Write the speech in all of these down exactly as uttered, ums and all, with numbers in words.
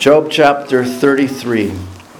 Job chapter thirty-three.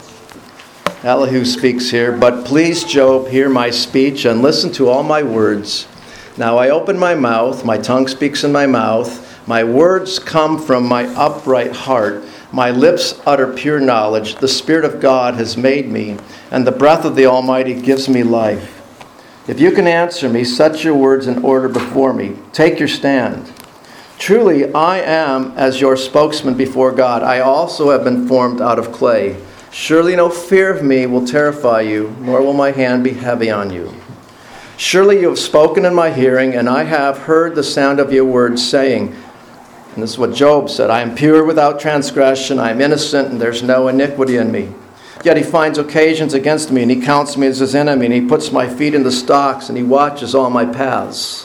Elihu speaks here, "But please, Job, hear my speech and listen to all my words. Now I open my mouth, my tongue speaks in my mouth. My words come from my upright heart. My lips utter pure knowledge. The Spirit of God has made me, and the breath of the Almighty gives me life. If you can answer me, set your words in order before me. Take your stand. Truly, I am as your spokesman before God. I also have been formed out of clay. Surely no fear of me will terrify you, nor will my hand be heavy on you. Surely you have spoken in my hearing, and I have heard the sound of your words, saying," and this is what Job said, "I am pure without transgression, I am innocent, and there's no iniquity in me. Yet he finds occasions against me, and he counts me as his enemy, and he puts my feet in the stocks, and he watches all my paths.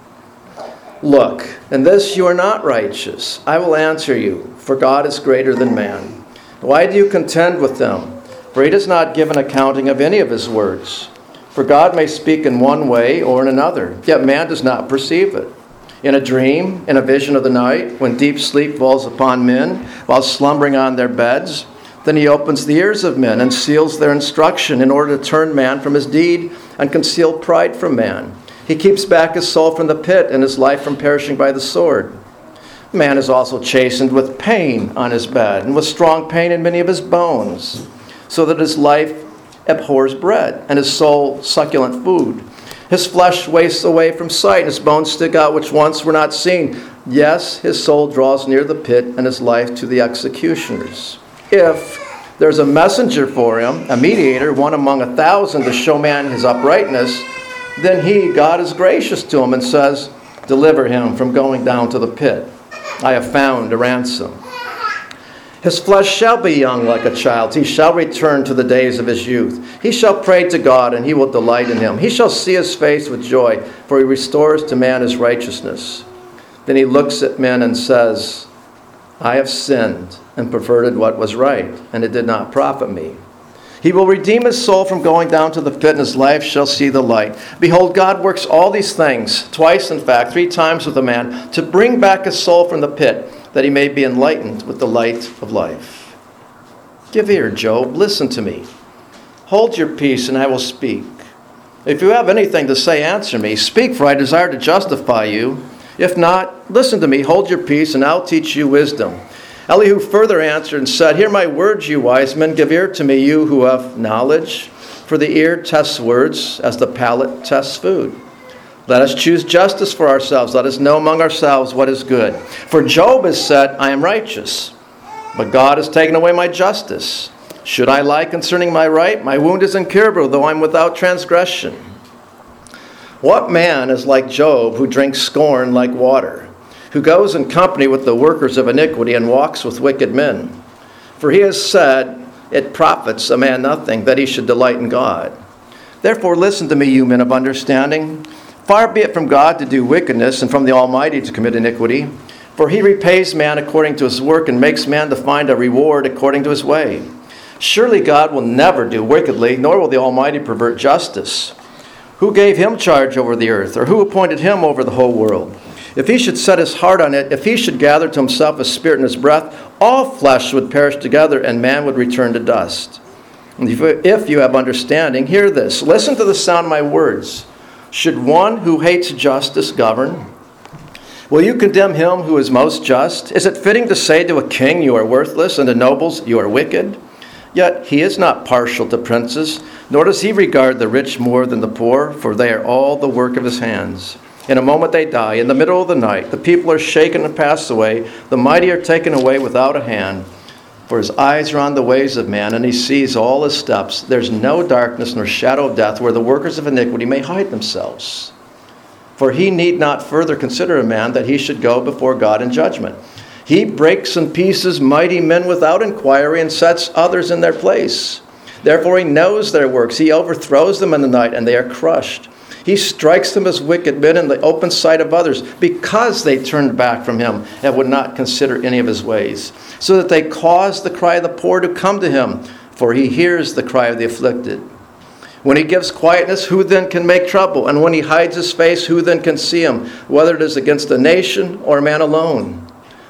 Look, in this you are not righteous. I will answer you, for God is greater than man. Why do you contend with them? For he does not give an accounting of any of his words. For God may speak in one way or in another, yet man does not perceive it. In a dream, in a vision of the night, when deep sleep falls upon men, while slumbering on their beds, then he opens the ears of men and seals their instruction in order to turn man from his deed and conceal pride from man. He keeps back his soul from the pit and his life from perishing by the sword. Man is also chastened with pain on his bed, and with strong pain in many of his bones, so that his life abhors bread, and his soul succulent food. His flesh wastes away from sight, and his bones stick out which once were not seen. Yes, his soul draws near the pit, and his life to the executioners. If there's a messenger for him, a mediator, one among a thousand, to show man his uprightness, then he, God, is gracious to him and says, 'Deliver him from going down to the pit. I have found a ransom.' His flesh shall be young like a child's. He shall return to the days of his youth. He shall pray to God, and he will delight in him. He shall see his face with joy, for he restores to man his righteousness. Then he looks at men and says, 'I have sinned and perverted what was right, and it did not profit me.' He will redeem his soul from going down to the pit, and his life shall see the light. Behold, God works all these things, twice in fact, three times with a man, to bring back his soul from the pit, that he may be enlightened with the light of life. Give ear, Job, listen to me. Hold your peace, and I will speak. If you have anything to say, answer me. Speak, for I desire to justify you. If not, listen to me, hold your peace, and I'll teach you wisdom." Elihu further answered and said, "Hear my words, you wise men. Give ear to me, you who have knowledge. For the ear tests words as the palate tests food. Let us choose justice for ourselves. Let us know among ourselves what is good. For Job has said, 'I am righteous, but God has taken away my justice. Should I lie concerning my right? My wound is incurable, though I am without transgression.' What man is like Job, who drinks scorn like water, who goes in company with the workers of iniquity and walks with wicked men? For he has said, 'It profits a man nothing that he should delight in God.' Therefore listen to me, you men of understanding. Far be it from God to do wickedness, and from the Almighty to commit iniquity. For he repays man according to his work, and makes man to find a reward according to his way. Surely God will never do wickedly, nor will the Almighty pervert justice. Who gave him charge over the earth, or who appointed him over the whole world? If he should set his heart on it, if he should gather to himself his spirit and his breath, all flesh would perish together, and man would return to dust. And if you have understanding, hear this. Listen to the sound of my words. Should one who hates justice govern? Will you condemn him who is most just? Is it fitting to say to a king, 'You are worthless,' and to nobles, 'You are wicked'? Yet he is not partial to princes, nor does he regard the rich more than the poor, for they are all the work of his hands. In a moment they die. In the middle of the night, the people are shaken and pass away. The mighty are taken away without a hand. For his eyes are on the ways of man, and he sees all his steps. There's no darkness nor shadow of death where the workers of iniquity may hide themselves. For he need not further consider a man that he should go before God in judgment. He breaks in pieces mighty men without inquiry, and sets others in their place. Therefore he knows their works. He overthrows them in the night, and they are crushed. He strikes them as wicked men in the open sight of others, because they turned back from him and would not consider any of his ways, so that they cause the cry of the poor to come to him, for he hears the cry of the afflicted. When he gives quietness, who then can make trouble? And when he hides his face, who then can see him, whether it is against a nation or a man alone?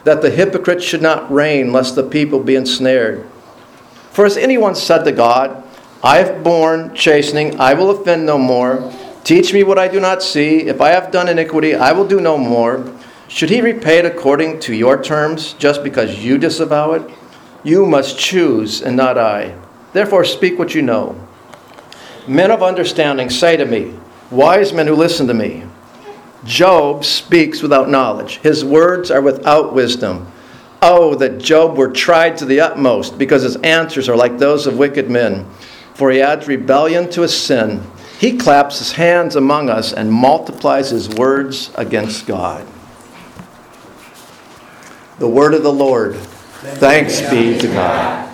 that the hypocrites should not reign, lest the people be ensnared. For has anyone said to God, I have borne chastening, I will offend no more. Teach me what I do not see. If I have done iniquity, I will do no more. Should he repay it according to your terms, just because you disavow it? You must choose, and not I. Therefore speak what you know. Men of understanding say to me, wise men who listen to me, Job speaks without knowledge. His words are without wisdom. Oh, that Job were tried to the utmost, because his answers are like those of wicked men. For he adds rebellion to his sin. He claps his hands among us and multiplies his words against God. The word of the Lord. Thanks be to God.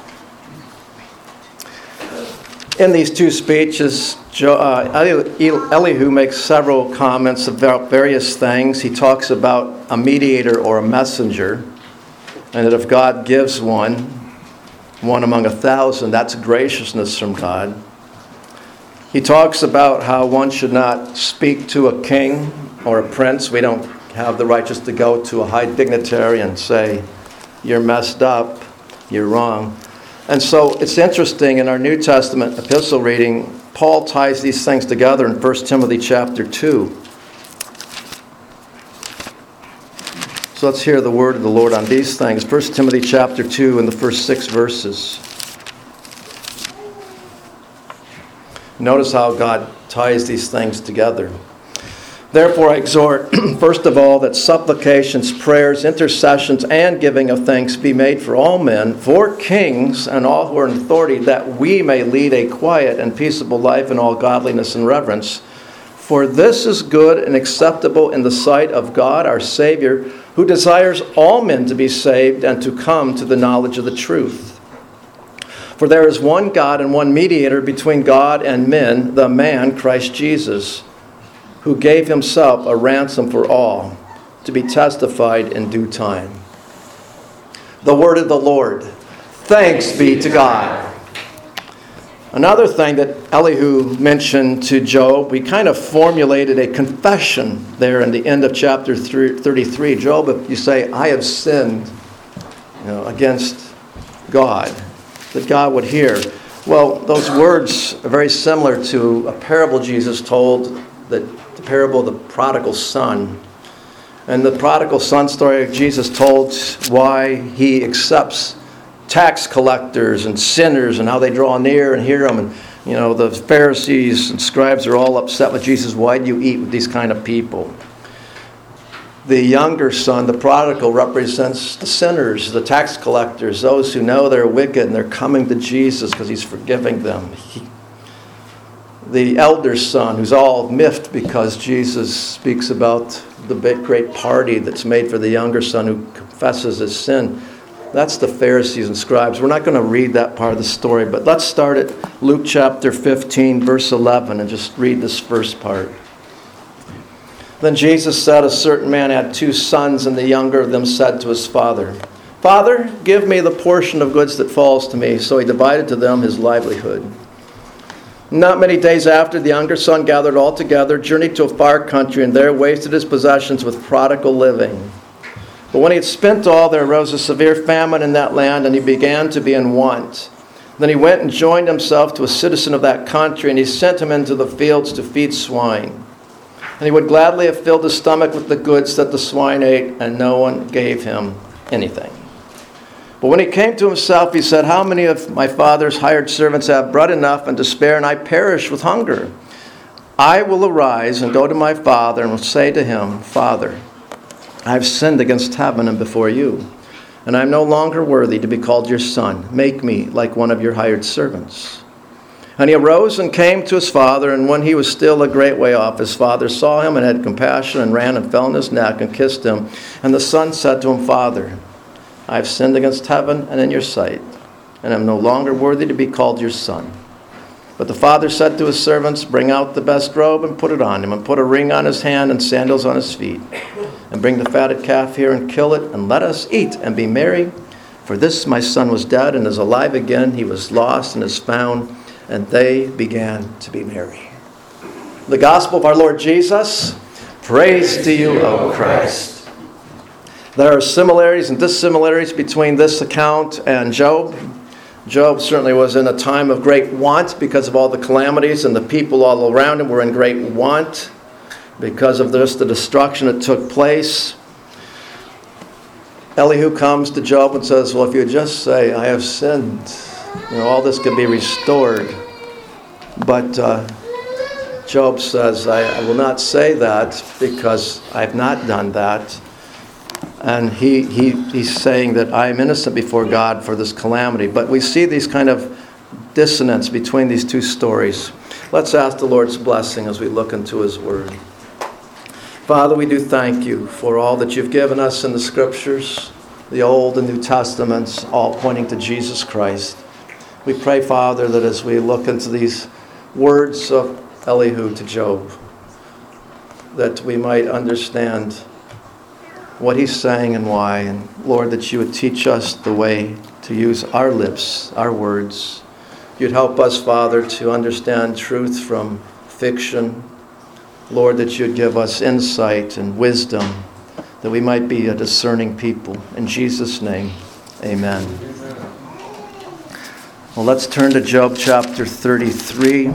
In these two speeches, Elihu makes several comments about various things. He talks about a mediator or a messenger, and that if God gives one, one among a thousand, that's graciousness from God. He talks about how one should not speak to a king or a prince. We don't have the right just to go to a high dignitary and say, you're messed up, you're wrong. And so it's interesting, in our New Testament epistle reading, Paul ties these things together in First Timothy chapter two. So let's hear the word of the Lord on these things. First Timothy chapter two and the first six verses. Notice how God ties these things together. Therefore I exhort, first of all, that supplications, prayers, intercessions, and giving of thanks be made for all men, for kings and all who are in authority, that we may lead a quiet and peaceable life in all godliness and reverence. For this is good and acceptable in the sight of God our Savior, who desires all men to be saved and to come to the knowledge of the truth. For there is one God and one mediator between God and men, the man Christ Jesus, who gave himself a ransom for all, to be testified in due time. The word of the Lord. Thanks be to God. Another thing that Elihu mentioned to Job, we kind of formulated a confession there in the end of chapter thirty-three. Job, if you say, I have sinned, you know, against God, that God would hear. Well, those words are very similar to a parable Jesus told, that the parable of the prodigal son. And the prodigal son story Jesus told why he accepts tax collectors and sinners and how they draw near and hear him. And, you know, the Pharisees and scribes are all upset with Jesus. Why do you eat with these kind of people? The younger son, the prodigal, represents the sinners, the tax collectors, those who know they're wicked and they're coming to Jesus because he's forgiving them. He, the elder son, who's all miffed because Jesus speaks about the big great party that's made for the younger son who confesses his sin. That's the Pharisees and scribes. We're not going to read that part of the story, but let's start at Luke chapter fifteen, verse eleven, and just read this first part. Then Jesus said, a certain man had two sons, and the younger of them said to his father, Father, give me the portion of goods that falls to me. So he divided to them his livelihood. Not many days after, the younger son gathered all together, journeyed to a far country, and there wasted his possessions with prodigal living. But when he had spent all, there arose a severe famine in that land, and he began to be in want. Then he went and joined himself to a citizen of that country, and he sent him into the fields to feed swine. And he would gladly have filled his stomach with the goods that the swine ate, and no one gave him anything. But when he came to himself, he said, how many of my father's hired servants have bread enough and to spare, and I perish with hunger? I will arise and go to my father and will say to him, Father, I have sinned against heaven and before you, and I am no longer worthy to be called your son. Make me like one of your hired servants. And he arose and came to his father, and when he was still a great way off, his father saw him and had compassion and ran and fell on his neck and kissed him. And the son said to him, Father, I have sinned against heaven and in your sight, and am no longer worthy to be called your son. But the father said to his servants, Bring out the best robe and put it on him, and put a ring on his hand and sandals on his feet. And bring the fatted calf here and kill it, and let us eat and be merry. For this my son was dead and is alive again. He was lost and is found. And they began to be merry. The gospel of our Lord Jesus. Praise to you, O Christ. There are similarities and dissimilarities between this account and Job. Job certainly was in a time of great want because of all the calamities, and the people all around him were in great want because of this, the destruction that took place. Elihu comes to Job and says, well, if you just say, I have sinned, you know, all this could be restored. But uh, Job says, I, I will not say that because I've not done that. And he, he he's saying that I am innocent before God for this calamity. But we see these kind of dissonance between these two stories. Let's ask the Lord's blessing as we look into His Word. Father, we do thank you for all that you've given us in the Scriptures, the Old and New Testaments, all pointing to Jesus Christ. We pray, Father, that as we look into these words of Elihu to Job, that we might understand what he's saying and why. And Lord, that you would teach us the way to use our lips, our words. You'd help us, Father, to understand truth from fiction. Lord, that you'd give us insight and wisdom, that we might be a discerning people. In Jesus' name, amen. Well, let's turn to Job chapter thirty-three.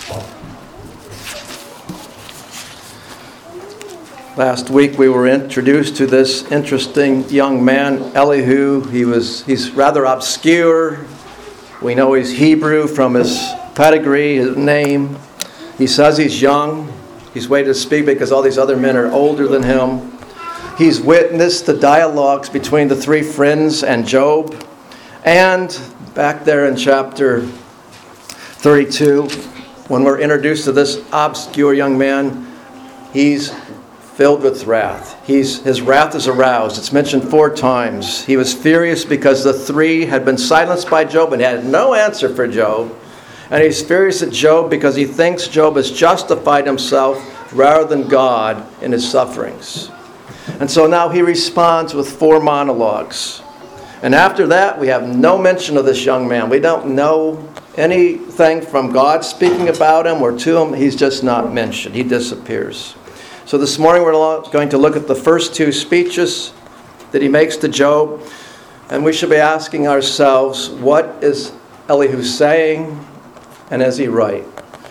Last week we were introduced to this interesting young man, Elihu. He was he's rather obscure. We know he's Hebrew from his pedigree, his name. He says he's young. He's waited to speak because all these other men are older than him. He's witnessed the dialogues between the three friends and Job. And back there in chapter thirty-two, when we're introduced to this obscure young man, he's filled with wrath. He's, his wrath is aroused. It's mentioned four times. He was furious because the three had been silenced by Job and had no answer for Job. And he's furious at Job because he thinks Job has justified himself rather than God in his sufferings. And so now he responds with four monologues. And after that, we have no mention of this young man. We don't know anything from God speaking about him or to him. He's just not mentioned. He disappears. So this morning we're going to look at the first two speeches that he makes to Job. And we should be asking ourselves, what is Elihu saying, and is he right?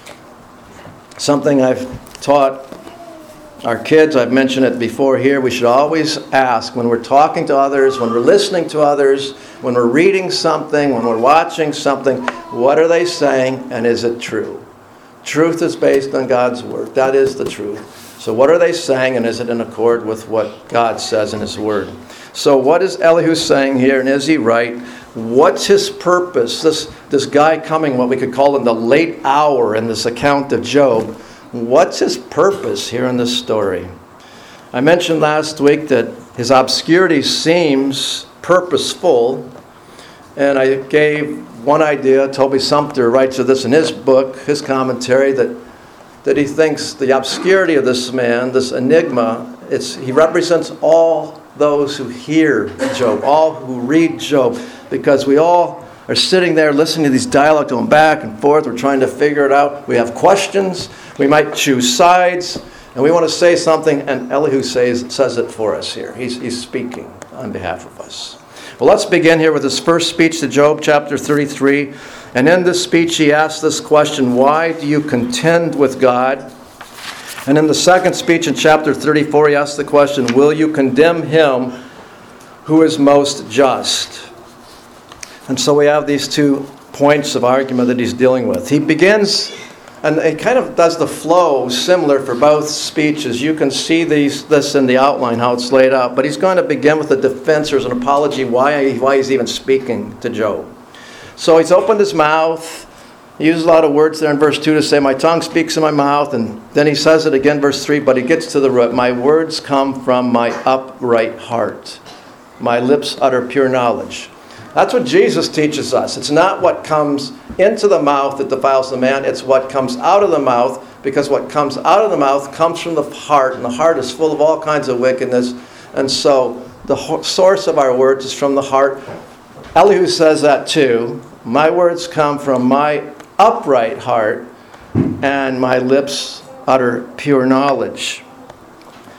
Something I've taught our kids, I've mentioned it before here, we should always ask when we're talking to others, when we're listening to others, when we're reading something, when we're watching something, what are they saying and is it true? Truth is based on God's Word. That is the truth. So what are they saying, and is it in accord with what God says in His Word? So what is Elihu saying here, and is he right? What's his purpose? This, this guy coming, what we could call in the late hour in this account of Job, what's his purpose here in this story? I mentioned last week that his obscurity seems purposeful, and I gave one idea. Toby Sumpter writes of this in his book, his commentary, that that he thinks the obscurity of this man, this enigma, it's, he represents all those who hear Job, all who read Job, because we all are sitting there listening to these dialogues going back and forth. We're trying to figure it out. We have questions. We might choose sides, and we want to say something, and Elihu says, says it for us here. He's, he's speaking on behalf of us. Well, let's begin here with his first speech to Job, chapter thirty-three. And in this speech, he asks this question, why do you contend with God? And in the second speech in chapter thirty-four, he asks the question, will you condemn him who is most just? And so we have these two points of argument that he's dealing with. He begins, and it kind of does the flow similar for both speeches. You can see these this in the outline, how it's laid out. But he's going to begin with a defense or an apology why, why he's even speaking to Job. So he's opened his mouth. He uses a lot of words there in verse two to say, my tongue speaks in my mouth. And then he says it again, verse three, but he gets to the root. My words come from my upright heart. My lips utter pure knowledge. That's what Jesus teaches us. It's not what comes into the mouth that defiles the man. It's what comes out of the mouth, because what comes out of the mouth comes from the heart. And the heart is full of all kinds of wickedness. And so the ho- source of our words is from the heart. Elihu says that too. My words come from my upright heart, and my lips utter pure knowledge.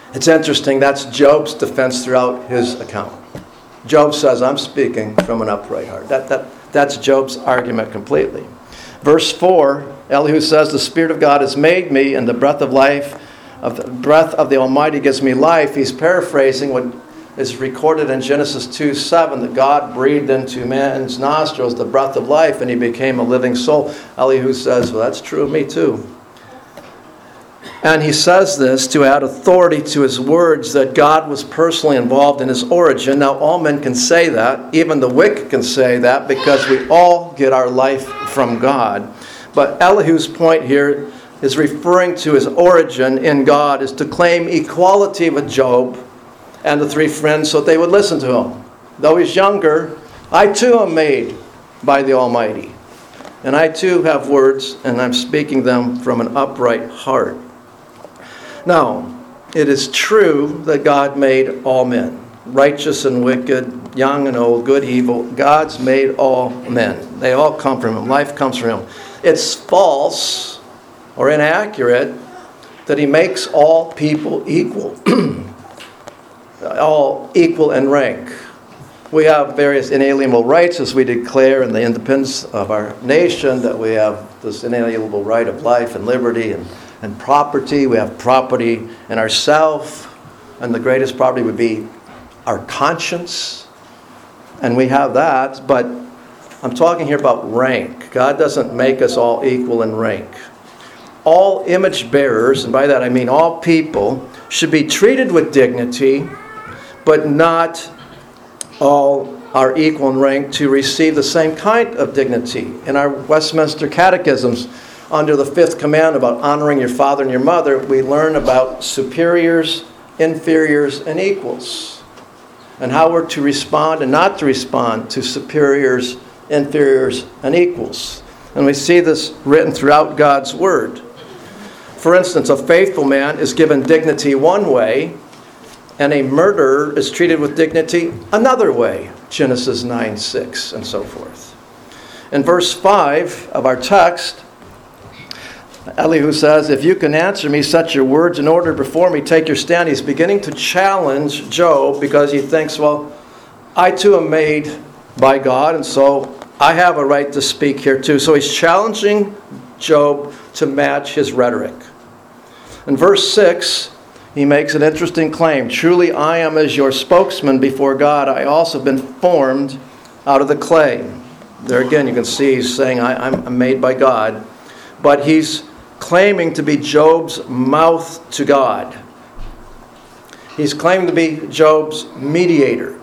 It's interesting, that's Job's defense throughout his account. Job says, I'm speaking from an upright heart. That, that, that's Job's argument completely. Verse four, Elihu says, the Spirit of God has made me, and the breath of life, of the breath of the Almighty gives me life. He's paraphrasing what is recorded in Genesis two seven, that God breathed into man's nostrils the breath of life, and he became a living soul. Elihu says, well, that's true of me too. And he says this to add authority to his words, that God was personally involved in his origin. Now, all men can say that. Even the wicked can say that, because we all get our life from God. But Elihu's point here is referring to his origin in God, is to claim equality with Job and the three friends so they would listen to him. Though he's younger, I too am made by the Almighty. And I too have words, and I'm speaking them from an upright heart. Now, it is true that God made all men, righteous and wicked, young and old, good, evil. God's made all men. They all come from him. Life comes from him. It's false or inaccurate that he makes all people equal, all equal in rank. We have various inalienable rights, as we declare in the independence of our nation, that we have this inalienable right of life and liberty and and property. We have property in ourself, and the greatest property would be our conscience. And we have that, but I'm talking here about rank. God doesn't make us all equal in rank. All image bearers, and by that I mean all people, should be treated with dignity, but not all are equal in rank to receive the same kind of dignity. In our Westminster Catechisms, under the fifth command about honoring your father and your mother, we learn about superiors, inferiors, and equals, and how we're to respond and not to respond to superiors, inferiors, and equals. And we see this written throughout God's Word. For instance, a faithful man is given dignity one way, and a murderer is treated with dignity another way. Genesis nine six, and so forth. In verse five of our text, Elihu says, if you can answer me, set your words in order before me, take your stand. He's beginning to challenge Job, because he thinks, well, I too am made by God, and so I have a right to speak here too. So he's challenging Job to match his rhetoric. In verse six, he makes an interesting claim. Truly I am as your spokesman before God. I also have been formed out of the clay. There again, you can see he's saying, I, I'm made by God. But he's claiming to be Job's mouth to God. He's claiming to be Job's mediator.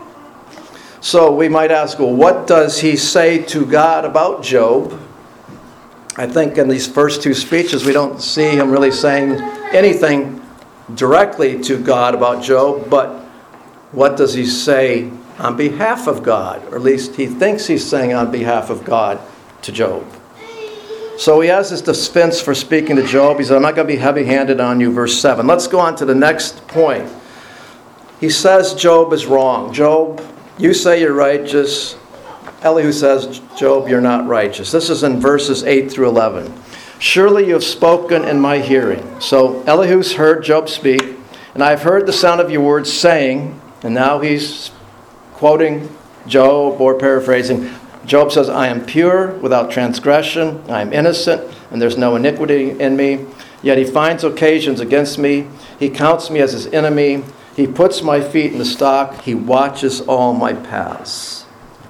So we might ask, well, what does he say to God about Job? I think in these first two speeches, we don't see him really saying anything directly to God about Job, but what does he say on behalf of God? Or at least he thinks he's saying on behalf of God to Job. So he has this defense for speaking to Job. He said, I'm not going to be heavy-handed on you, verse seven. Let's go on to the next point. He says Job is wrong. Job, you say you're righteous. Elihu says, Job, you're not righteous. This is in verses eight through eleven. Surely you have spoken in my hearing. So Elihu's heard Job speak, and I've heard the sound of your words saying, and now he's quoting Job or paraphrasing. Job says, I am pure, without transgression, I am innocent, and there's no iniquity in me. Yet he finds occasions against me. He counts me as his enemy. He puts my feet in the stock. He watches all my paths.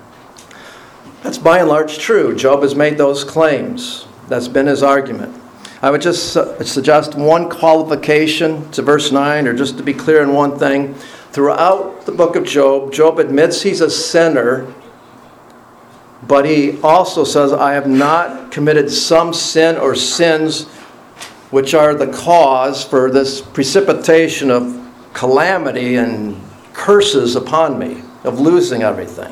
That's by and large true. Job has made those claims. That's been his argument. I would just suggest one qualification to verse nine, or just to be clear in one thing. Throughout the book of Job, Job admits he's a sinner, but he also says, I have not committed some sin or sins which are the cause for this precipitation of calamity and curses upon me, of losing everything.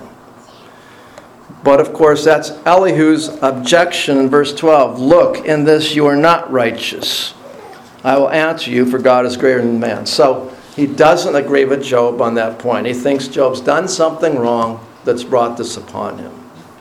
But of course, that's Elihu's objection in verse twelve. Look, in this you are not righteous. I will answer you, for God is greater than man. So he doesn't agree with Job on that point. He thinks Job's done something wrong that's brought this upon him.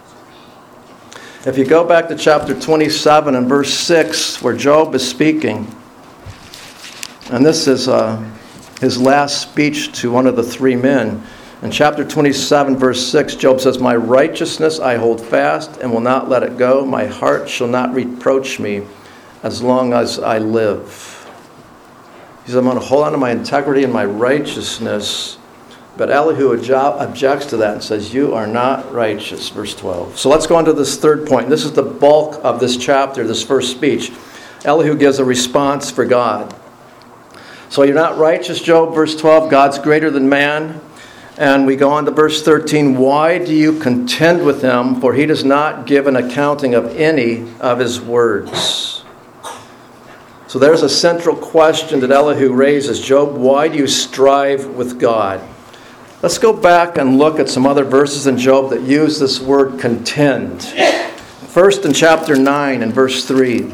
If you go back to chapter twenty-seven and verse six, where Job is speaking, and this is uh, his last speech to one of the three men. In chapter twenty-seven, verse six, Job says, "My righteousness I hold fast and will not let it go. My heart shall not reproach me as long as I live." He says, "I'm going to hold on to my integrity and my righteousness." But Elihu objects to that and says, "You are not righteous," verse twelve. So let's go on to this third point. This is the bulk of this chapter, this first speech. Elihu gives a response for God. So you're not righteous, Job, verse twelve. God's greater than man. And we go on to verse thirteen. "Why do you contend with him? For he does not give an accounting of any of his words." So there's a central question that Elihu raises. Job, why do you strive with God? Let's go back and look at some other verses in Job that use this word contend. First in chapter nine and verse three.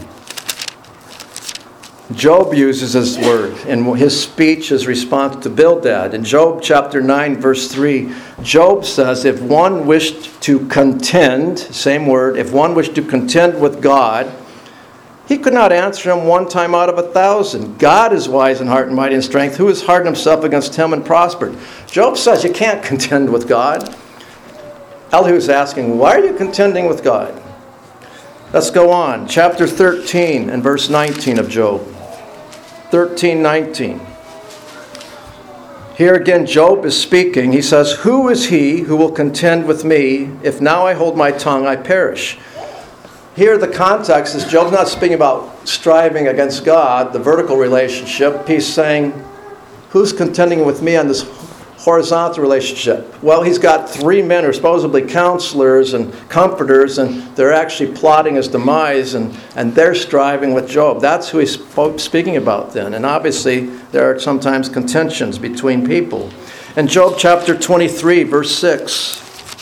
Job uses this word in his speech, his response to Bildad. In Job chapter nine, verse three, Job says, if one wished to contend, same word, if one wished to contend with God, he could not answer him one time out of a thousand. God is wise in heart and mighty in strength. Who has hardened himself against him and prospered? Job says you can't contend with God. Elihu is asking, why are you contending with God? Let's go on. Chapter thirteen and verse nineteen of Job. thirteen nineteen. Here again, Job is speaking. He says, "Who is he who will contend with me? If now I hold my tongue, I perish." Here the context is Job's not speaking about striving against God, the vertical relationship. He's saying, who's contending with me on this horizontal relationship? Well, he's got three men who are supposedly counselors and comforters, and they're actually plotting his demise, and, and they're striving with Job. That's who he's speaking about then. And obviously, there are sometimes contentions between people. In Job chapter twenty-three, verse six.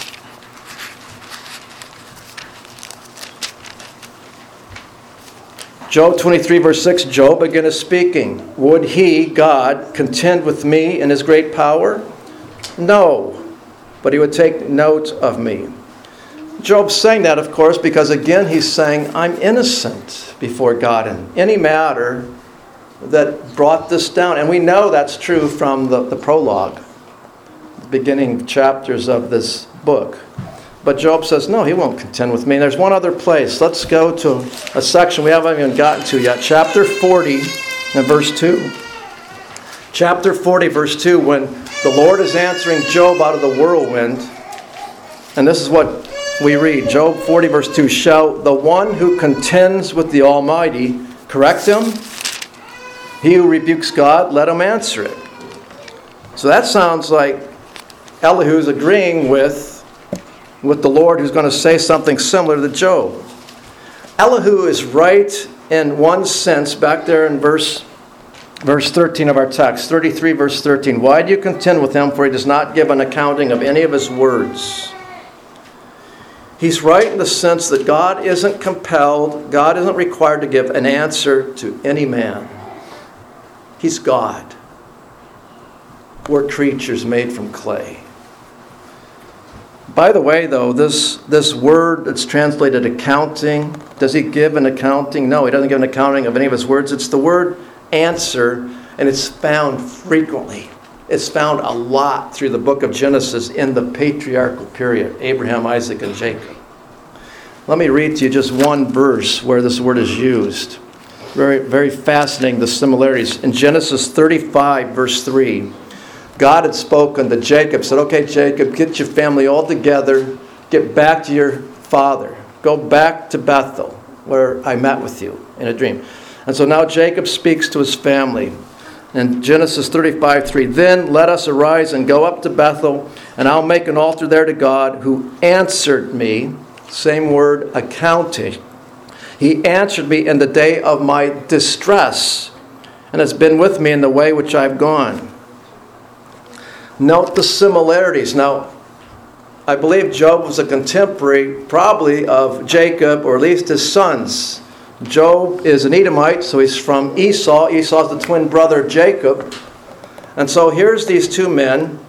Job twenty-three, verse six, Job again is speaking. Would he, God, contend with me in his great power? No, but he would take note of me. Job's saying that, of course, because again he's saying, I'm innocent before God in any matter that brought this down. And we know that's true from the, the prologue, the beginning chapters of this book. But Job says, no, he won't contend with me. And there's one other place. Let's go to a section we haven't even gotten to yet. Chapter forty and verse two. Chapter forty, verse two, when the Lord is answering Job out of the whirlwind. And this is what we read. Job forty, verse two. Shall the one who contends with the Almighty correct him? He who rebukes God, let him answer it. So that sounds like Elihu's agreeing with with the Lord, who's going to say something similar to Job. Elihu is right in one sense back there in verse verse thirteen of our text, thirty-three verse thirteen. Why do you contend with him, for he does not give an accounting of any of his words? He's right in the sense that God isn't compelled, God isn't required to give an answer to any man. He's God. We're creatures made from clay. By the way, though, this, this word that's translated accounting, does he give an accounting? No, he doesn't give an accounting of any of his words. It's the word answer, and it's found frequently. It's found a lot through the book of Genesis in the patriarchal period, Abraham, Isaac, and Jacob. Let me read to you just one verse where this word is used. Very, very fascinating, the similarities. In Genesis thirty-five, verse three, God had spoken to Jacob, said, okay, Jacob, get your family all together, get back to your father. Go back to Bethel, where I met with you in a dream. And so now Jacob speaks to his family. In Genesis thirty-five, three, then let us arise and go up to Bethel, and I'll make an altar there to God, who answered me, same word, accounting. He answered me in the day of my distress, and has been with me in the way which I've gone. Note the similarities. Now, I believe Job was a contemporary probably of Jacob, or at least his sons. Job is an Edomite, so he's from Esau. Esau's the twin brother of Jacob. And so here's these two men.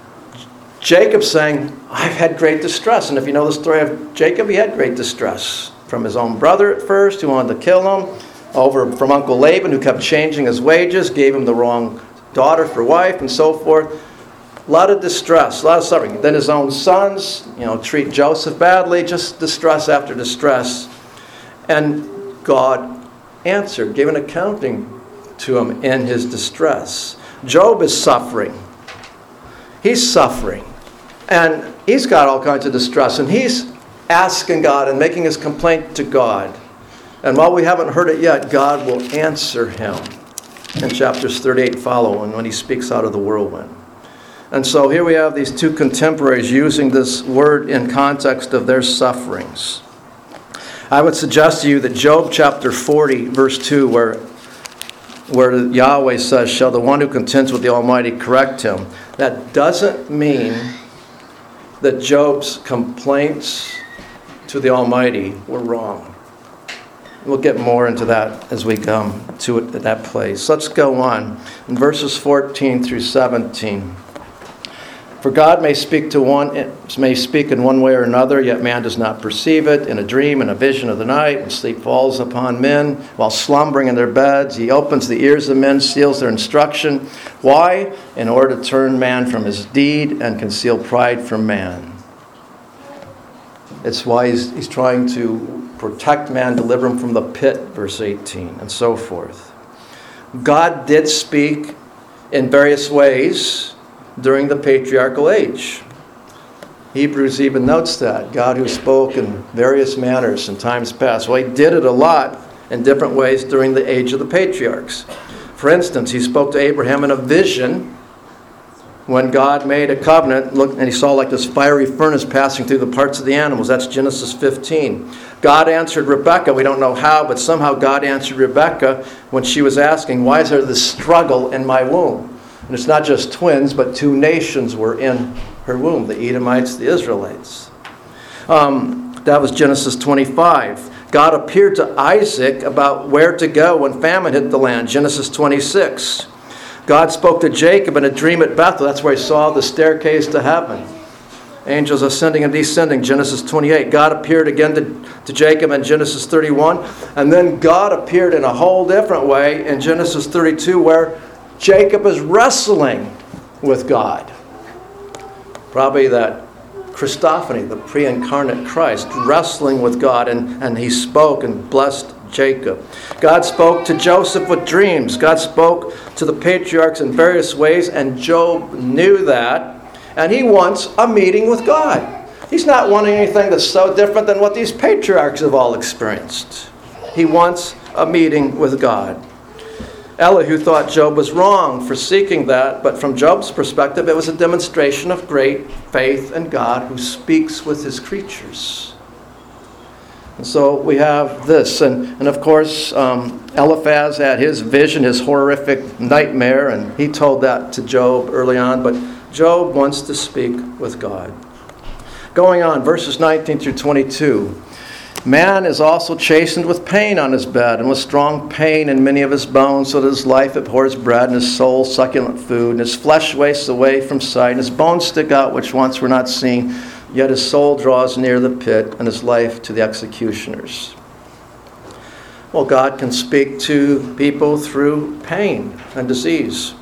Jacob saying, I've had great distress. And if you know the story of Jacob, he had great distress. From his own brother at first, who wanted to kill him, over from Uncle Laban, who kept changing his wages, gave him the wrong daughter for wife and so forth. A lot of distress, a lot of suffering. Then his own sons, you know, treat Joseph badly, just distress after distress. And God answered, gave an accounting to him in his distress. Job is suffering. He's suffering. And he's got all kinds of distress. And he's asking God and making his complaint to God. And while we haven't heard it yet, God will answer him in chapters thirty-eight following when he speaks out of the whirlwind. And so here we have these two contemporaries using this word in context of their sufferings. I would suggest to you that Job chapter forty, verse two, where, where Yahweh says, "Shall the one who contends with the Almighty correct him?" That doesn't mean that Job's complaints to the Almighty were wrong. We'll get more into that as we come to it at that place. Let's go on. In verses fourteen through seventeen. For God may speak to one, may speak in one way or another, yet man does not perceive it. In a dream, in a vision of the night, when sleep falls upon men, while slumbering in their beds, he opens the ears of men, seals their instruction. Why? In order to turn man from his deed and conceal pride from man. It's why he's, he's trying to protect man, deliver him from the pit, verse eighteen, and so forth. God did speak in various ways during the patriarchal age. Hebrews even notes that. God who spoke in various manners in times past. Well, he did it a lot in different ways during the age of the patriarchs. For instance, he spoke to Abraham in a vision when God made a covenant, look, and he saw like this fiery furnace passing through the parts of the animals. That's Genesis fifteen. God answered Rebekah. We don't know how, but somehow God answered Rebekah when she was asking, why is there this struggle in my womb? And it's not just twins, but two nations were in her womb, the Edomites, the Israelites. Um, that was Genesis twenty-five. God appeared to Isaac about where to go when famine hit the land, Genesis twenty-six. God spoke to Jacob in a dream at Bethel. That's where he saw the staircase to heaven. Angels ascending and descending, Genesis twenty-eight. God appeared again to, to Jacob in Genesis thirty-one. And then God appeared in a whole different way in Genesis thirty-two, where Jacob is wrestling with God. Probably that Christophany, the pre-incarnate Christ, wrestling with God, and, and he spoke and blessed Jacob. God spoke to Joseph with dreams. God spoke to the patriarchs in various ways, and Job knew that, and he wants a meeting with God. He's not wanting anything that's so different than what these patriarchs have all experienced. He wants a meeting with God. Elihu thought Job was wrong for seeking that, but from Job's perspective, it was a demonstration of great faith in God who speaks with his creatures. And so we have this. And, and of course, um, Eliphaz had his vision, his horrific nightmare, and he told that to Job early on. But Job wants to speak with God. Going on, verses nineteen through twenty-two. Man is also chastened with pain on his bed, and with strong pain in many of his bones, so that his life abhors bread, and his soul succulent food, and his flesh wastes away from sight, and his bones stick out which once were not seen, yet his soul draws near the pit, and his life to the executioners. Well, God can speak to people through pain and disease.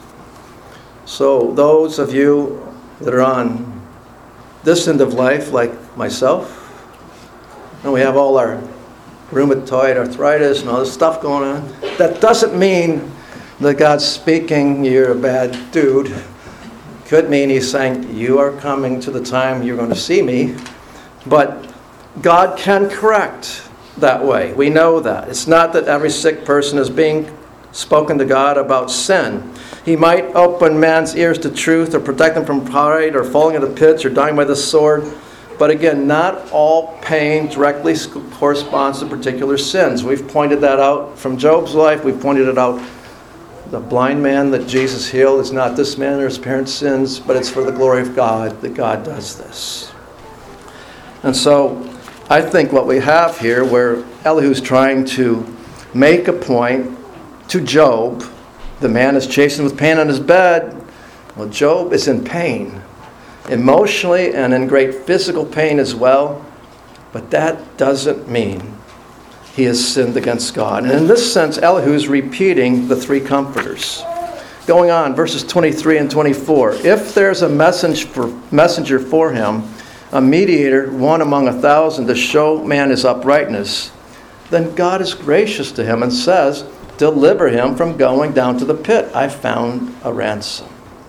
So those of you that are on this end of life, like myself, and we have all our rheumatoid arthritis and all this stuff going on, that doesn't mean that God's speaking, you're a bad dude. Could mean he's saying, you are coming to the time you're going to see me. But God can correct that way. We know that. It's not that every sick person is being spoken to God about sin. He might open man's ears to truth, or protect them from pride, or falling into pits, or dying by the sword. But again, not all pain directly corresponds to particular sins. We've pointed that out from Job's life. We've pointed it out. The blind man that Jesus healed is not this man or his parents' sins, but it's for the glory of God that God does this. And so I think what we have here, where Elihu's trying to make a point to Job, the man is chastened with pain on his bed. Well, Job is in pain, emotionally and in great physical pain as well. But that doesn't mean he has sinned against God. And in this sense, Elihu is repeating the three comforters. Going on, verses twenty-three and twenty-four. If there's a message for, messenger for him, a mediator, one among a thousand, to show man his uprightness, then God is gracious to him and says, deliver him from going down to the pit. I found a ransom.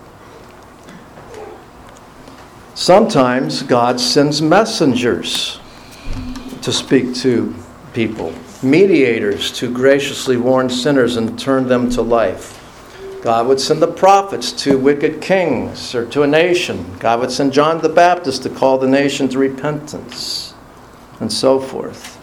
Sometimes God sends messengers to speak to people, mediators to graciously warn sinners and turn them to life. God would send the prophets to wicked kings or to a nation. God would send John the Baptist to call the nation to repentance, and so forth.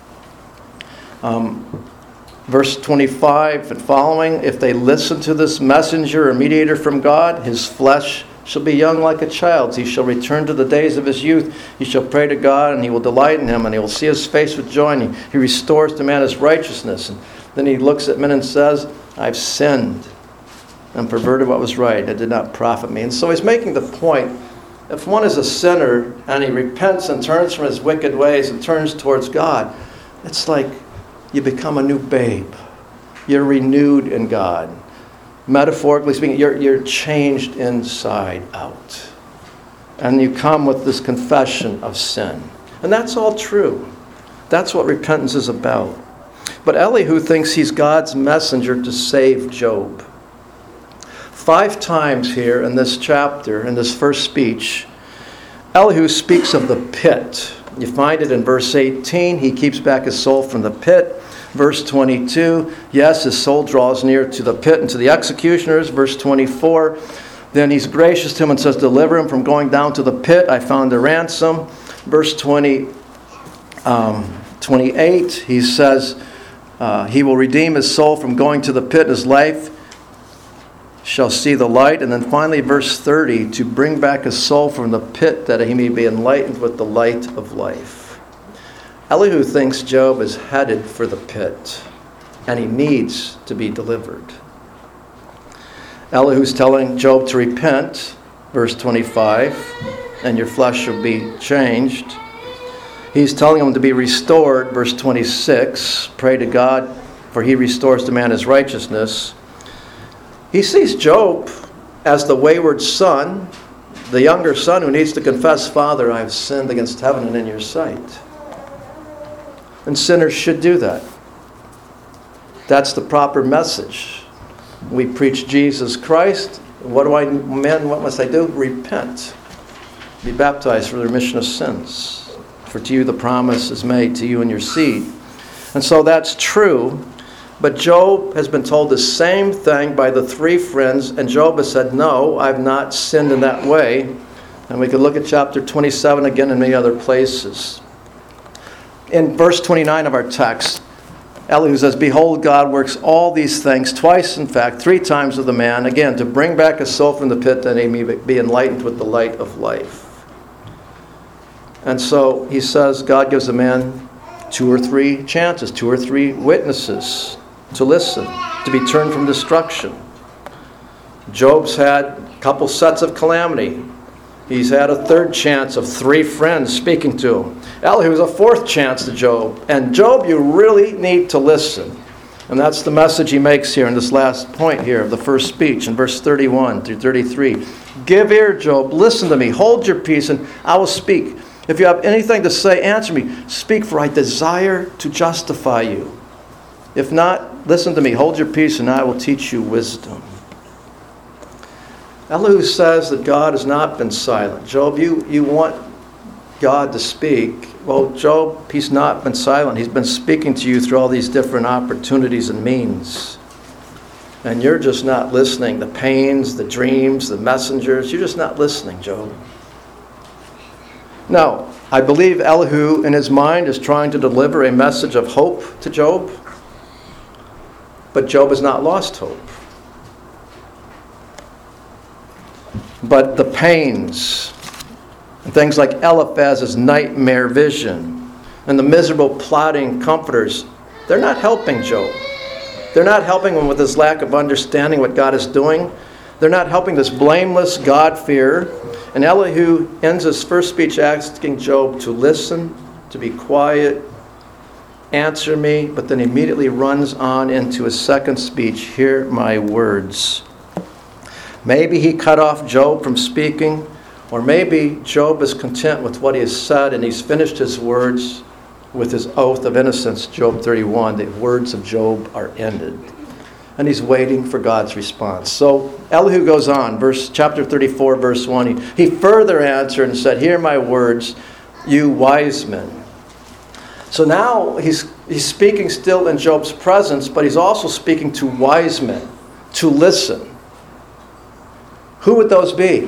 Um, verse twenty-five and following, if they listen to this messenger or mediator from God, his flesh shall be young like a child's. He shall return to the days of his youth. He shall pray to God, and he will delight in him, and he will see his face with joy, and he, he restores to man his righteousness. And then he looks at men and says, I've sinned and perverted what was right. It did not profit me. And so he's making the point, if one is a sinner and he repents and turns from his wicked ways and turns towards God, it's like you become a new babe. You're renewed in God. Metaphorically speaking, you're, you're changed inside out. And you come with this confession of sin. And that's all true. That's what repentance is about. But Elihu thinks he's God's messenger to save Job. Five times here in this chapter, in this first speech, Elihu speaks of the pit. You find it in verse eighteen. He keeps back his soul from the pit. Verse twenty-two, yes, his soul draws near to the pit and to the executioners. Verse twenty-four, then he's gracious to him and says, deliver him from going down to the pit. I found a ransom. Verse twenty, um, twenty-eight, he says, uh, he will redeem his soul from going to the pit. His life shall see the light. And then finally, verse thirty, to bring back his soul from the pit that he may be enlightened with the light of life. Elihu thinks Job is headed for the pit, and he needs to be delivered. Elihu's telling Job to repent, verse twenty-five, and your flesh shall be changed. He's telling him to be restored, verse twenty-six, pray to God, for he restores to man his righteousness. He sees Job as the wayward son, the younger son who needs to confess, Father, I have sinned against heaven and in your sight. And sinners should do that. That's the proper message. We preach Jesus Christ. What do I, men, what must I do? Repent. Be baptized for the remission of sins. For to you the promise is made, to you and your seed. And so that's true. But Job has been told the same thing by the three friends, and Job has said, no, I've not sinned in that way. And we could look at chapter twenty-seven again and many other places. In verse twenty-nine of our text, Elihu says, behold, God works all these things, twice in fact, three times with a man, again, to bring back his soul from the pit that he may be enlightened with the light of life. And so he says God gives a man two or three chances, two or three witnesses to listen, to be turned from destruction. Job's had a couple sets of calamity. He's had a third chance of three friends speaking to him. Elihu's a fourth chance to Job. And Job, you really need to listen. And that's the message he makes here in this last point here of the first speech in verse thirty-one through thirty-three. Give ear, Job. Listen to me. Hold your peace, and I will speak. If you have anything to say, answer me. Speak, for I desire to justify you. If not, listen to me. Hold your peace, and I will teach you wisdom. Elihu says that God has not been silent. Job, you, you want God to speak. Well, Job, he's not been silent. He's been speaking to you through all these different opportunities and means. And you're just not listening. The pains, the dreams, the messengers, you're just not listening, Job. Now, I believe Elihu in his mind is trying to deliver a message of hope to Job. But Job has not lost hope. But the pains, and things like Eliphaz's nightmare vision, and the miserable plotting comforters, they're not helping Job. They're not helping him with his lack of understanding what God is doing. They're not helping this blameless God-fearer. And Elihu ends his first speech asking Job to listen, to be quiet, answer me, but then immediately runs on into his second speech, hear my words. Maybe he cut off Job from speaking, or maybe Job is content with what he has said and he's finished his words with his oath of innocence, Job thirty-one. The words of Job are ended. And he's waiting for God's response. So Elihu goes on, verse chapter thirty-four, verse one. He, he further answered and said, "Hear my words, you wise men." So now he's he's speaking still in Job's presence, but he's also speaking to wise men to listen. Who would those be?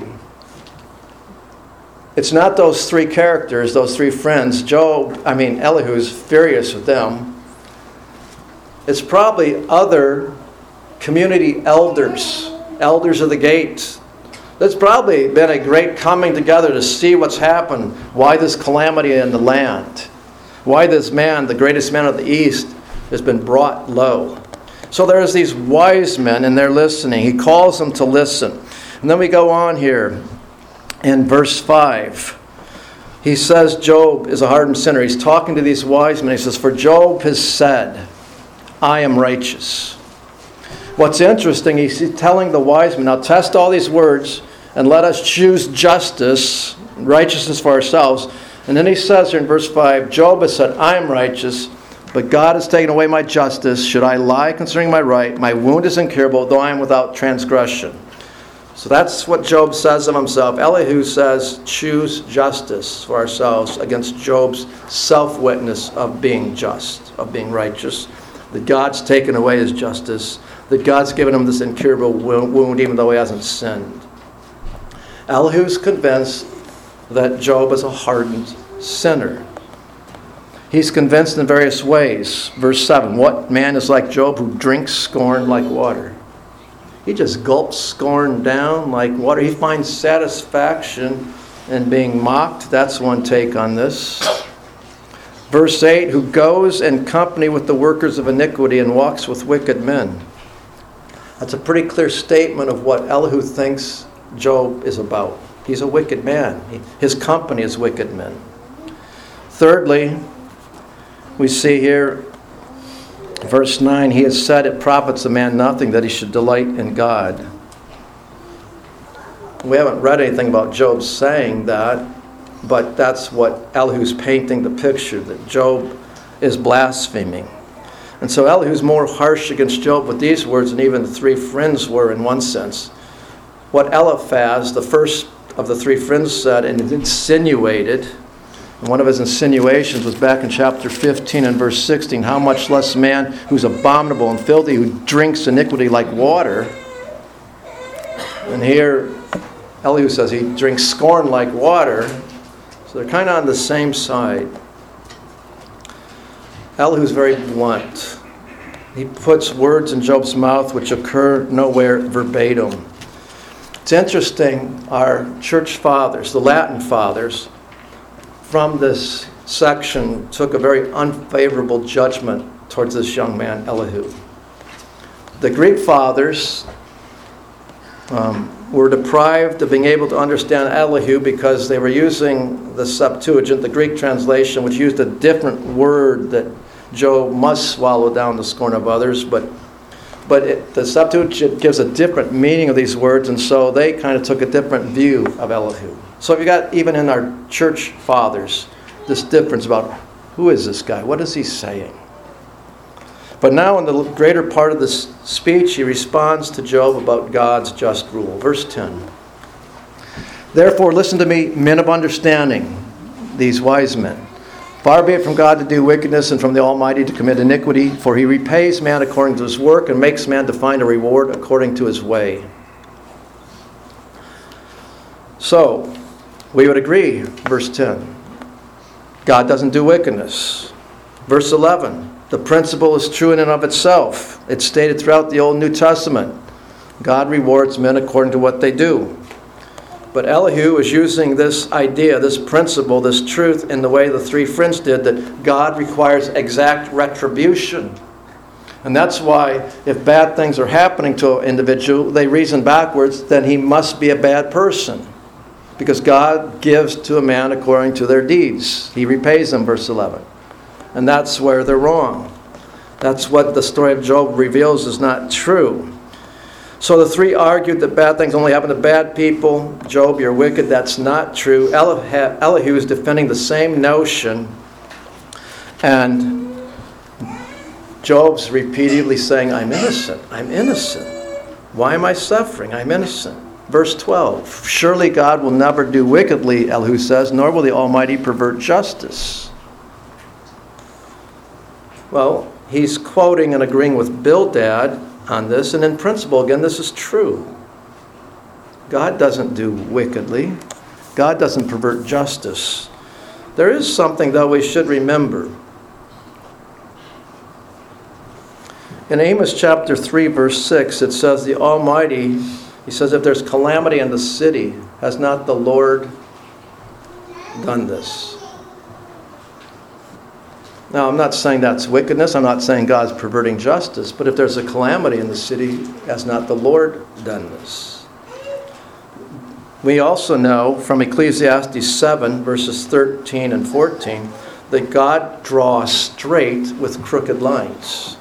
It's not those three characters, those three friends. Job, I mean Elihu's furious with them. It's probably other community elders, elders of the gate. There's probably been a great coming together to see what's happened, why this calamity in the land, why this man, the greatest man of the East, has been brought low. So there's these wise men and they're listening. He calls them to listen. And then we go on here in verse five. He says Job is a hardened sinner. He's talking to these wise men. He says, "For Job has said, I am righteous." What's interesting, he's telling the wise men, now test all these words and let us choose justice, righteousness for ourselves. And then he says here in verse five, Job has said, I am righteous, but God has taken away my justice. Should I lie concerning my right? My wound is incurable, though I am without transgression. So that's what Job says of himself. Elihu says, choose justice for ourselves against Job's self-witness of being just, of being righteous. That God's taken away his justice. That God's given him this incurable wound even though he hasn't sinned. Elihu's convinced that Job is a hardened sinner. He's convinced in various ways. Verse seven, what man is like Job who drinks scorn like water? He just gulps scorn down like water. He finds satisfaction in being mocked. That's one take on this. Verse eight, who goes in company with the workers of iniquity and walks with wicked men. That's a pretty clear statement of what Elihu thinks Job is about. He's a wicked man. His company is wicked men. Thirdly, we see here, verse nine, he has said it profits a man nothing that he should delight in God. We haven't read anything about Job saying that, but that's what Elihu's painting the picture, that Job is blaspheming. And so Elihu's more harsh against Job with these words than even the three friends were in one sense. What Eliphaz, the first of the three friends, said and insinuated, and one of his insinuations was back in chapter fifteen and verse sixteen, how much less man who's abominable and filthy, who drinks iniquity like water. And here Elihu says he drinks scorn like water. So they're kind of on the same side. Elihu's very blunt. He puts words in Job's mouth which occur nowhere verbatim. It's interesting, our church fathers, the Latin fathers, from this section took a very unfavorable judgment towards this young man, Elihu. The Greek fathers um, were deprived of being able to understand Elihu because they were using the Septuagint, the Greek translation, which used a different word that Job must swallow down the scorn of others, but but it, the Septuagint gives a different meaning of these words, and so they kind of took a different view of Elihu. So you got, even in our church fathers, this difference about who is this guy? What is he saying? But now in the greater part of this speech, he responds to Job about God's just rule. Verse ten. Therefore, listen to me, men of understanding, these wise men. Far be it from God to do wickedness and from the Almighty to commit iniquity, for he repays man according to his work and makes man to find a reward according to his way. So, we would agree, verse ten. God doesn't do wickedness. Verse eleven. The principle is true in and of itself. It's stated throughout the Old and New Testament. God rewards men according to what they do. But Elihu is using this idea, this principle, this truth in the way the three friends did, that God requires exact retribution. And that's why if bad things are happening to an individual, they reason backwards, then he must be a bad person. Because God gives to a man according to their deeds. He repays them, verse eleven. And that's where they're wrong. That's what the story of Job reveals is not true. So the three argued that bad things only happen to bad people. Job, you're wicked. That's not true. Eli- Elihu is defending the same notion. And Job's repeatedly saying, I'm innocent. I'm innocent. Why am I suffering? I'm innocent. Verse twelve, surely God will never do wickedly, Elihu says, nor will the Almighty pervert justice. Well, he's quoting and agreeing with Bildad on this, and in principle, again, this is true. God doesn't do wickedly. God doesn't pervert justice. There is something, though, we should remember. In Amos chapter three, verse six, it says, the Almighty, he says, if there's calamity in the city, has not the Lord done this? Now, I'm not saying that's wickedness. I'm not saying God's perverting justice. But if there's a calamity in the city, has not the Lord done this? We also know from Ecclesiastes seven, verses thirteen and fourteen, that God draws straight with crooked lines.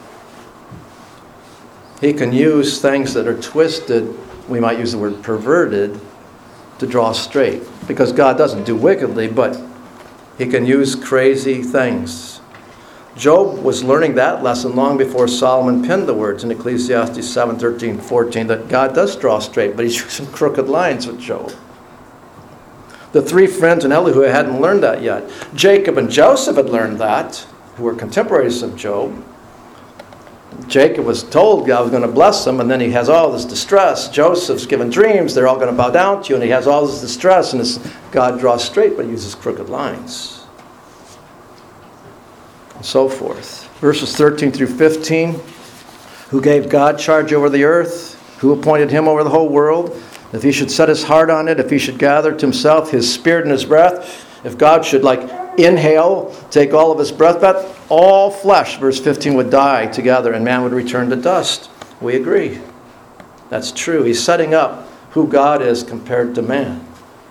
He can use things that are twisted, we might use the word perverted, to draw straight. Because God doesn't do wickedly, but he can use crazy things. Job was learning that lesson long before Solomon penned the words in Ecclesiastes seven, thirteen, fourteen, that God does draw straight, but he's using crooked lines with Job. The three friends in Elihu hadn't learned that yet. Jacob and Joseph had learned that, who were contemporaries of Job. Jacob was told God was going to bless him, and then he has all this distress. Joseph's given dreams, they're all going to bow down to you, and he has all this distress, and this, God draws straight, but he uses crooked lines. And so forth. Verses thirteen through fifteen, who gave God charge over the earth? Who appointed him over the whole world? If he should set his heart on it, if he should gather to himself his spirit and his breath, if God should like inhale, take all of his breath back, all flesh, verse fifteen, would die together and man would return to dust. We agree. That's true. He's setting up who God is compared to man.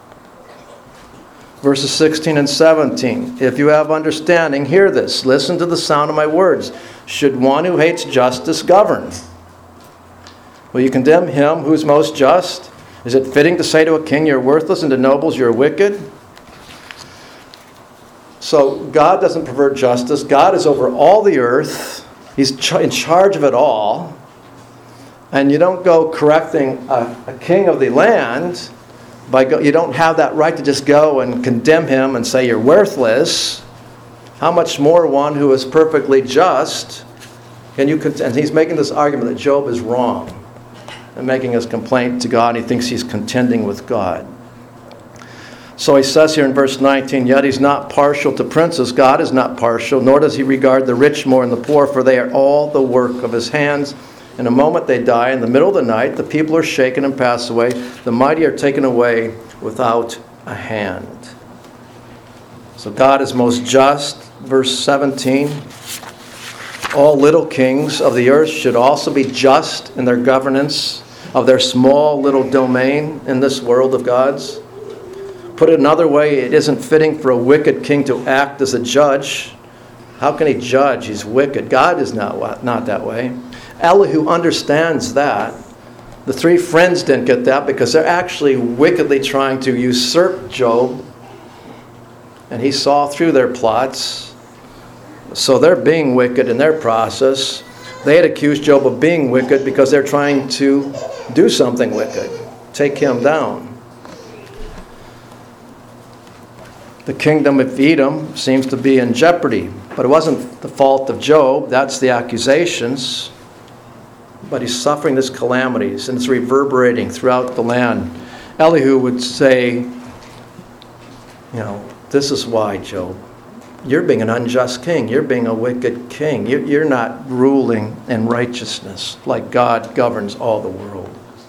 Verses sixteen and seventeen. If you have understanding, hear this. Listen to the sound of my words. Should one who hates justice govern? Will you condemn him who's most just? Is it fitting to say to a king, you're worthless, and to nobles, you're wicked? So God doesn't pervert justice. God is over all the earth. He's ch- in charge of it all. And you don't go correcting a, a king of the land. By go, you don't have that right to just go and condemn him and say you're worthless. How much more one who is perfectly just? Can you? And he's making this argument that Job is wrong and making his complaint to God. And he thinks he's contending with God. So he says here in verse nineteen, yet he's not partial to princes. God is not partial, nor does he regard the rich more than the poor, for they are all the work of his hands. In a moment they die. In the middle of the night, the people are shaken and pass away. The mighty are taken away without a hand. So God is most just. Verse seventeen, all little kings of the earth should also be just in their governance of their small little domain in this world of God's. Put it another way, it isn't fitting for a wicked king to act as a judge. How can he judge? He's wicked. God is not, not that way. Elihu understands that. The three friends didn't get that because they're actually wickedly trying to usurp Job. And he saw through their plots. So they're being wicked in their process. They had accused Job of being wicked because they're trying to do something wicked, take him down. The kingdom of Edom seems to be in jeopardy, but it wasn't the fault of Job. That's the accusations. But he's suffering these calamities, and it's reverberating throughout the land. Elihu would say, you know, this is why, Job. You're being an unjust king. You're being a wicked king. You're not ruling in righteousness like God governs all the world.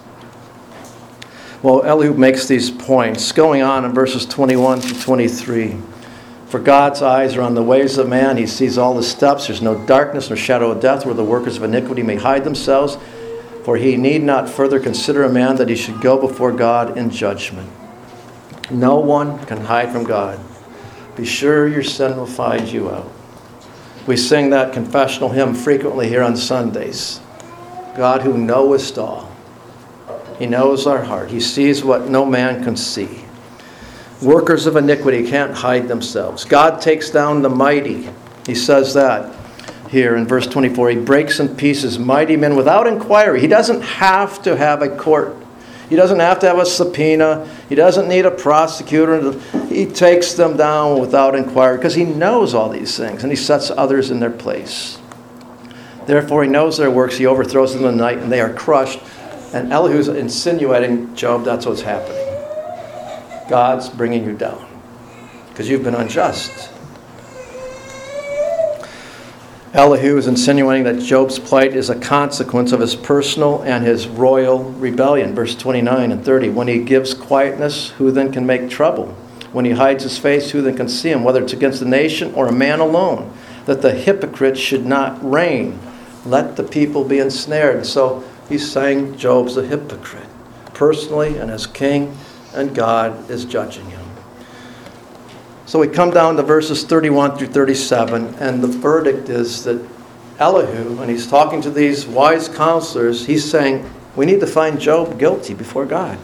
Well, Elihu makes these points going on in verses twenty-one to twenty-three. For God's eyes are on the ways of man. He sees all his steps. There's no darkness nor shadow of death where the workers of iniquity may hide themselves. For he need not further consider a man that he should go before God in judgment. No one can hide from God. Be sure your sin will find you out. We sing that confessional hymn frequently here on Sundays. God who knowest all. He knows our heart. He sees what no man can see. Workers of iniquity can't hide themselves. God takes down the mighty. He says that here in verse twenty-four. He breaks in pieces mighty men without inquiry. He doesn't have to have a court. He doesn't have to have a subpoena. He doesn't need a prosecutor. He takes them down without inquiry because he knows all these things and he sets others in their place. Therefore, he knows their works. He overthrows them in the night and they are crushed. And Elihu's insinuating, Job, that's what's happening. God's bringing you down because you've been unjust. Elihu is insinuating that Job's plight is a consequence of his personal and his royal rebellion. Verse twenty-nine and thirty. When he gives quietness, who then can make trouble? When he hides his face, who then can see him? Whether it's against the nation or a man alone. That the hypocrite should not reign. Let the people be ensnared. And so he's saying Job's a hypocrite. Personally and as king, and God is judging him. So we come down to verses thirty-one through thirty-seven, and the verdict is that Elihu, and he's talking to these wise counselors, he's saying, we need to find Job guilty before God.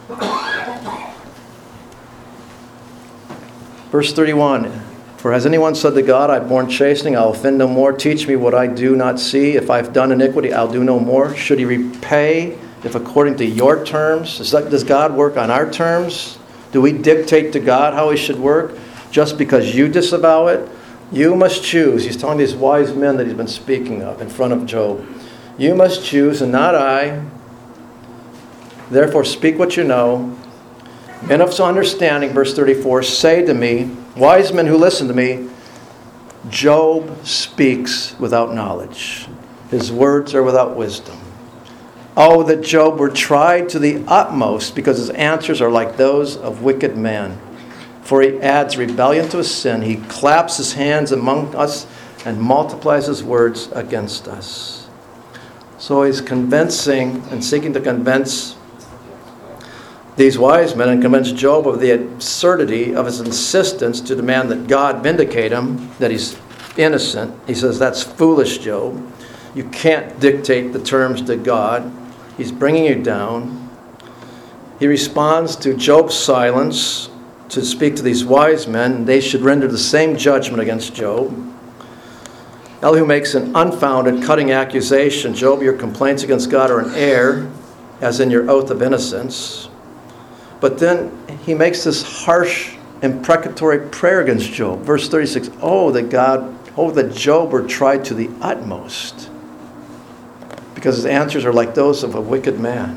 Verse thirty-one, for has anyone said to God, I've borne chastening, I'll offend no more. Teach me what I do not see. If I've done iniquity, I'll do no more. Should he repay if according to your terms? Is that, does God work on our terms? Do we dictate to God how he should work? Just because you disavow it? You must choose. He's telling these wise men that he's been speaking of in front of Job. You must choose and not I. Therefore speak what you know. Men of understanding, verse thirty-four, say to me, wise men who listen to me, Job speaks without knowledge. His words are without wisdom. Oh, that Job were tried to the utmost, because his answers are like those of wicked men. For he adds rebellion to his sin. He claps his hands among us and multiplies his words against us. So he's convincing and seeking to convince these wise men and convince Job of the absurdity of his insistence to demand that God vindicate him, that he's innocent. He says, that's foolish, Job. You can't dictate the terms to God. He's bringing you down. He responds to Job's silence to speak to these wise men. They should render the same judgment against Job. Elihu makes an unfounded, cutting accusation. Job, your complaints against God are an error, as in your oath of innocence. But then he makes this harsh, imprecatory prayer against Job. Verse thirty-six, oh, that God, oh, that Job were tried to the utmost, because his answers are like those of a wicked man.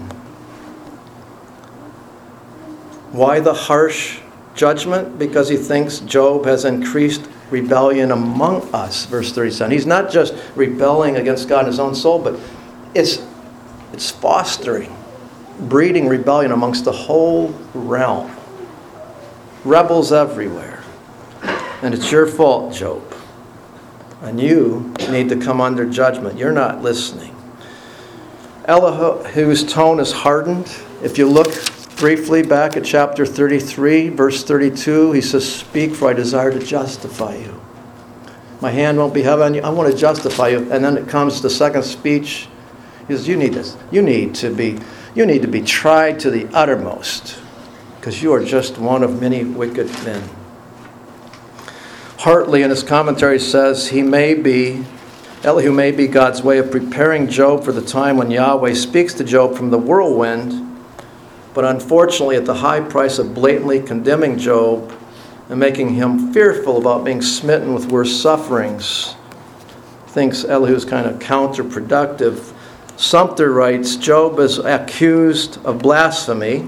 Why the harsh judgment? Because he thinks Job has increased rebellion among us. Verse thirty-seven. He's not just rebelling against God in his own soul, but it's, it's fostering, breeding rebellion amongst the whole realm. Rebels everywhere. And it's your fault, Job. And you need to come under judgment. You're not listening. Elihu's tone is hardened. If you look briefly back at chapter thirty-three, verse thirty-two, he says, speak, for I desire to justify you. My hand won't be heavy on you. I want to justify you. And then it comes the second speech. He says, you need this. You need to be, you need to be tried to the uttermost, because you are just one of many wicked men. Hartley in his commentary says, he may be, Elihu may be God's way of preparing Job for the time when Yahweh speaks to Job from the whirlwind, but unfortunately at the high price of blatantly condemning Job and making him fearful about being smitten with worse sufferings. Thinks Elihu's kind of counterproductive. Sumter writes, Job is accused of blasphemy.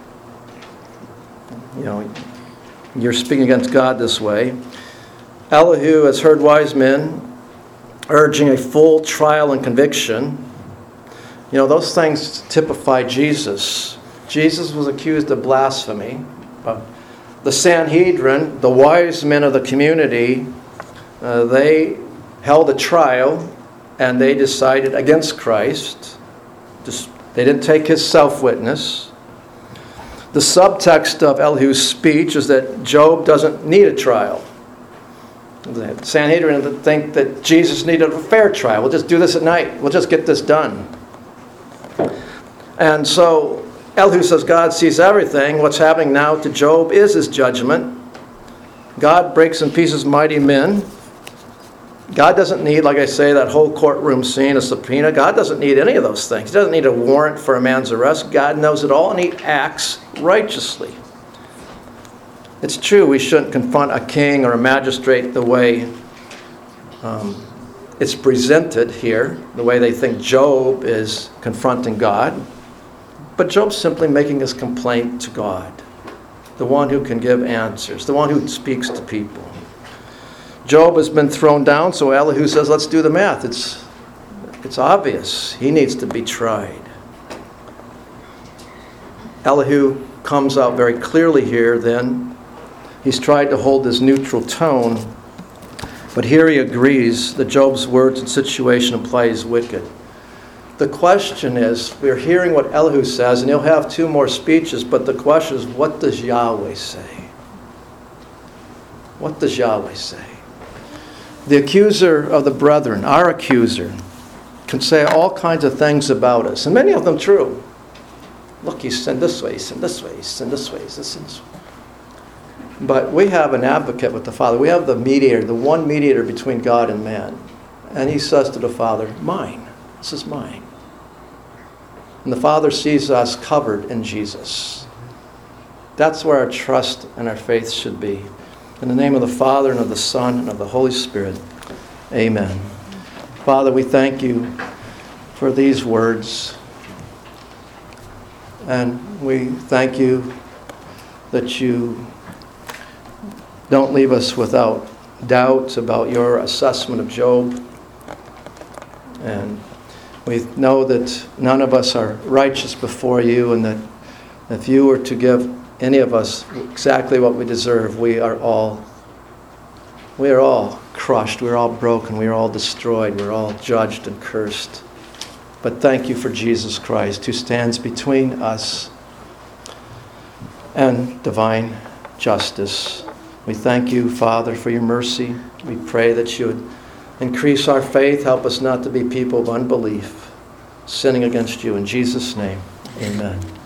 You know, you're speaking against God this way. Elihu has heard wise men urging a full trial and conviction. You know, those things typify Jesus. Jesus was accused of blasphemy. The Sanhedrin, the wise men of the community, uh, they held a trial and they decided against Christ. Just, they didn't take his self-witness. The subtext of Elihu's speech is that Job doesn't need a trial. The Sanhedrin think that Jesus needed a fair trial. We'll just do this at night. We'll just get this done. And so Elihu says God sees everything. What's happening now to Job is his judgment. God breaks in pieces mighty men. God doesn't need, like I say, that whole courtroom scene, a subpoena. God doesn't need any of those things. He doesn't need a warrant for a man's arrest. God knows it all, and he acts righteously. It's true we shouldn't confront a king or a magistrate the way um, it's presented here, the way they think Job is confronting God. But Job's simply making his complaint to God, the one who can give answers, the one who speaks to people. Job has been thrown down, so Elihu says, let's do the math. It's, it's obvious. He needs to be tried. Elihu comes out very clearly here then. He's tried to hold his neutral tone, but here he agrees that Job's words and situation imply he's wicked. The question is, we're hearing what Elihu says, and he'll have two more speeches, but the question is, what does Yahweh say? What does Yahweh say? The accuser of the brethren, our accuser, can say all kinds of things about us, and many of them true. Look, he's sinned this way, he's sinned this way, he's sinned this way, he's sinned this way. But we have an advocate with the Father. We have the mediator, the one mediator between God and man. And he says to the Father, mine. This is mine. And the Father sees us covered in Jesus. That's where our trust and our faith should be. In the name of the Father, and of the Son, and of the Holy Spirit. Amen. Father, we thank you for these words. And we thank you that you don't leave us without doubt about your assessment of Job. And we know that none of us are righteous before you, and that if you were to give any of us exactly what we deserve, we are all we are all crushed, we're all broken, we're all destroyed, we're all judged and cursed. But thank you for Jesus Christ, who stands between us and divine justice. We thank you, Father, for your mercy. We pray that you would increase our faith, help us not to be people of unbelief, sinning against you. In Jesus' name, amen.